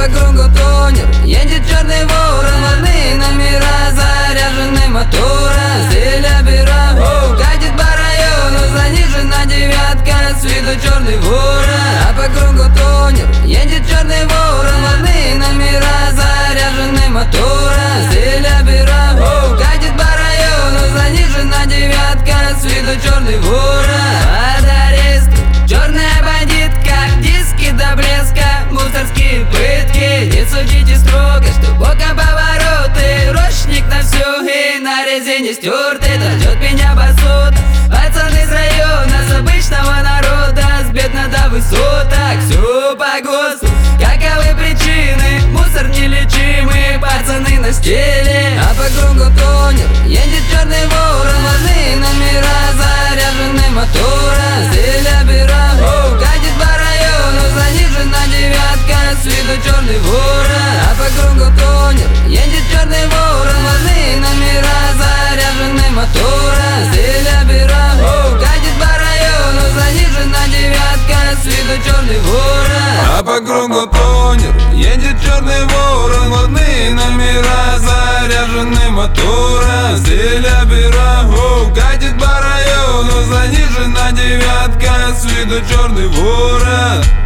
по кругу тонер, едет черный ворон. Водные номера, заряжены мотором. Стиля бюро, катит по району, занижена девятка, с виду черный ворон. А по кругу тонер, едет черный ворон. Водные номера, заряжены мотором. Стиля бюро, катит по району, занижена девятка, с виду черный ворон. Под арестом черная бандитка, диски до блеска, мусорские пытки. Не судите строго, что боком повороты, ручник на всю и на резине стертый. Да ждет меня басута, пацан из района, с обычного народа, с бедно до высоток. Все по ГОСТу, каковы причины, мусор нелечимый, пацаны на стеле. А по кругу тонер, едет черный ворон. Водные номера, заряжены мотором. Стиля бюро, катит по району, занижена девятка, с виду черный ворон. А по кругу тонер, едет черный ворон. Водные номера, заряжены мотором. Стиля бюро, катит по району, занижена девятка, с виду черный ворон. А по кругу тонер, едет черный ворон. Водные номера, заряжены мотором. Стиля бюро, катит по району, занижена девятка, с виду черный ворон.